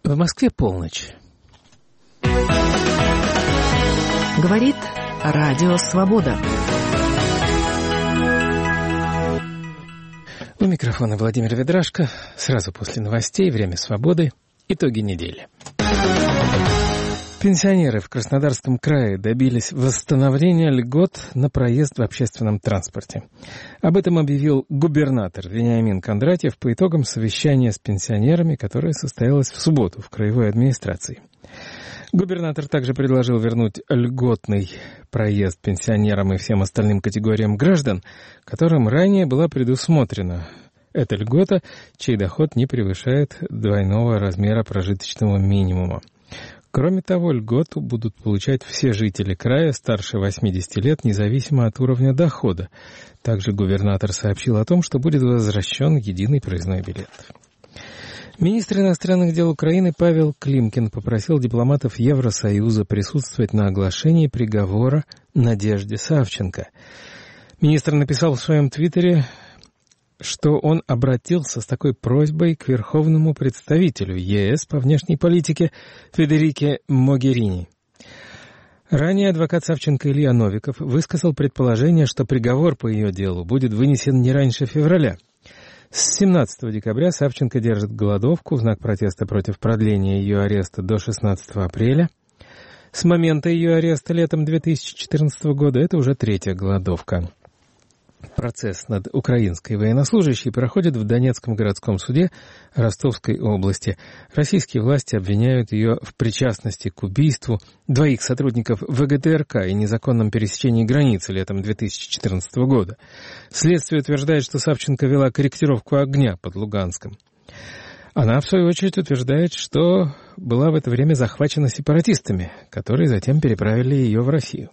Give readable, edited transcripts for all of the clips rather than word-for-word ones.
В Москве полночь. Говорит Радио Свобода. У микрофона Владимир Ведрашко. Сразу после новостей «Время свободы». Итоги недели. Пенсионеры в Краснодарском крае добились восстановления льгот на проезд в общественном транспорте. Об этом объявил губернатор Вениамин Кондратьев по итогам совещания с пенсионерами, которое состоялось в субботу в краевой администрации. Губернатор также предложил вернуть льготный проезд пенсионерам и всем остальным категориям граждан, которым ранее была предусмотрена эта льгота, чей доход не превышает двойного размера прожиточного минимума. Кроме того, льготу будут получать все жители края старше 80 лет, независимо от уровня дохода. Также губернатор сообщил о том, что будет возвращен единый проездной билет. Министр иностранных дел Украины Павел Климкин попросил дипломатов Евросоюза присутствовать на оглашении приговора Надежде Савченко. Министр написал в своем твиттере, что он обратился с такой просьбой к верховному представителю ЕС по внешней политике Федерике Могерини. Ранее адвокат Савченко Илья Новиков высказал предположение, что приговор по ее делу будет вынесен не раньше февраля. С 17 декабря Савченко держит голодовку в знак протеста против продления ее ареста до 16 апреля. С момента ее ареста летом 2014 года это уже третья голодовка. Процесс над украинской военнослужащей проходит в Донецком городском суде Ростовской области. Российские власти обвиняют ее в причастности к убийству двоих сотрудников ВГТРК и незаконном пересечении границы летом 2014 года. Следствие утверждает, что Савченко вела корректировку огня под Луганском. Она, в свою очередь, утверждает, что была в это время захвачена сепаратистами, которые затем переправили ее в Россию.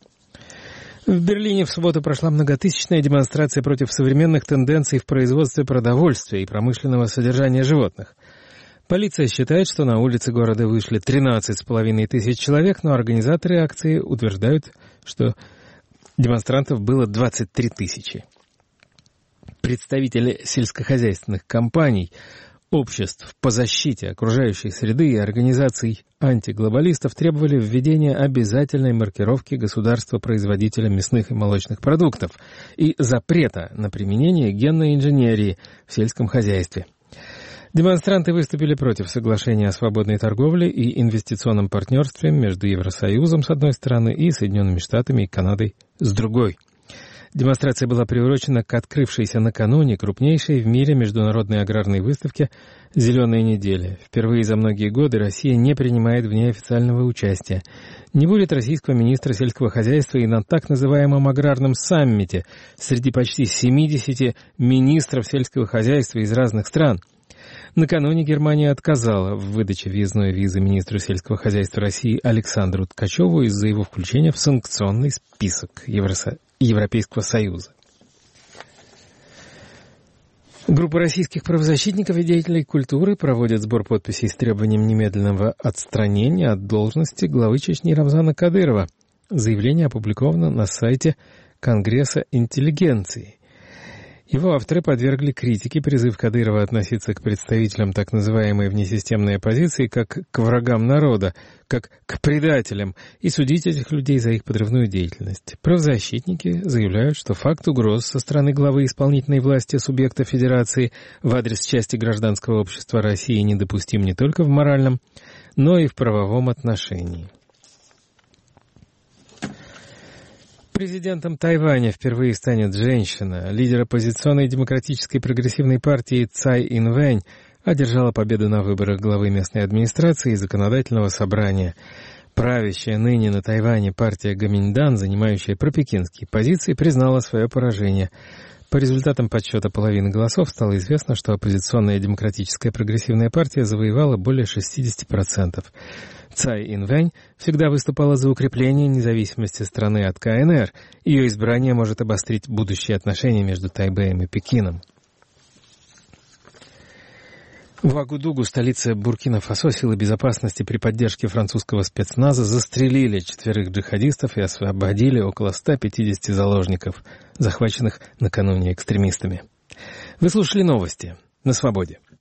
В Берлине в субботу прошла многотысячная демонстрация против современных тенденций в производстве продовольствия и промышленного содержания животных. Полиция считает, что на улицы города вышли 13,5 тысяч человек, но организаторы акции утверждают, что демонстрантов было 23 тысячи. Представители сельскохозяйственных компаний, обществ по защите окружающей среды и организаций антиглобалистов требовали введения обязательной маркировки государства-производителя мясных и молочных продуктов и запрета на применение генной инженерии в сельском хозяйстве. Демонстранты выступили против соглашения о свободной торговле и инвестиционном партнерстве между Евросоюзом с одной стороны и Соединенными Штатами и Канадой с другой. Демонстрация была приурочена к открывшейся накануне крупнейшей в мире международной аграрной выставке «Зеленая неделя». Впервые за многие годы Россия не принимает в ней официального участия. Не будет российского министра сельского хозяйства и на так называемом аграрном саммите среди почти 70 министров сельского хозяйства из разных стран. Накануне Германия отказала в выдаче въездной визы министру сельского хозяйства России Александру Ткачеву из-за его включения в санкционный список Европейского Союза. Группа российских правозащитников и деятелей культуры проводит сбор подписей с требованием немедленного отстранения от должности главы Чечни Рамзана Кадырова. Заявление опубликовано на сайте Конгресса интеллигенции. Его авторы подвергли критике призыв Кадырова относиться к представителям так называемой внесистемной оппозиции как к врагам народа, как к предателям, и судить этих людей за их подрывную деятельность. Правозащитники заявляют, что факт угроз со стороны главы исполнительной власти субъекта Федерации в адрес части гражданского общества России недопустим не только в моральном, но и в правовом отношении. Президентом Тайваня впервые станет женщина. Лидер оппозиционной демократической прогрессивной партии Цай Инвэнь одержала победу на выборах главы местной администрации и законодательного собрания. Правящая ныне на Тайване партия Гоминьдан, занимающая пропекинские позиции, признала свое поражение. По результатам подсчета половины голосов стало известно, что оппозиционная демократическая прогрессивная партия завоевала более 60%. Цай Инвэнь всегда выступала за укрепление независимости страны от КНР. Ее избрание может обострить будущие отношения между Тайбэем и Пекином. В Агудугу, столице Буркина-Фасо, силы безопасности при поддержке французского спецназа застрелили 4 джихадистов и освободили около 150 заложников, захваченных накануне экстремистами. Вы слушали новости на Свободе.